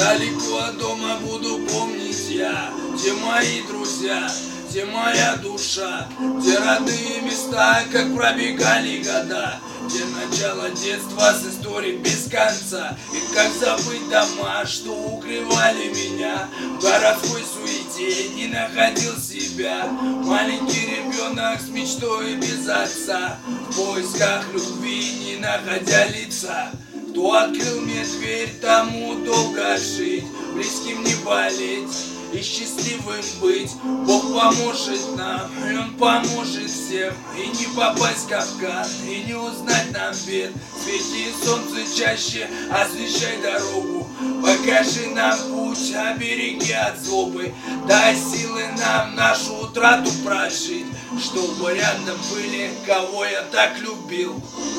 Далеко от дома буду помнить я, где мои друзья, где моя душа, где родные места, как пробегали года, где начало детства с историей без конца. И как забыть дома, что укрывали меня. В городской суете не находил себя. Маленький ребенок с мечтой без отца, в поисках любви, не находя лица. Кто открыл мне дверь, тому долго жить, близким не болеть и счастливым быть. Бог поможет нам, и Он поможет всем. И не попасть в капкан, и не узнать нам бед. Свети солнце чаще, освещай дорогу. Покажи нам путь, обереги от злобы. Дай силы нам нашу утрату прожить, чтобы рядом были, кого я так любил.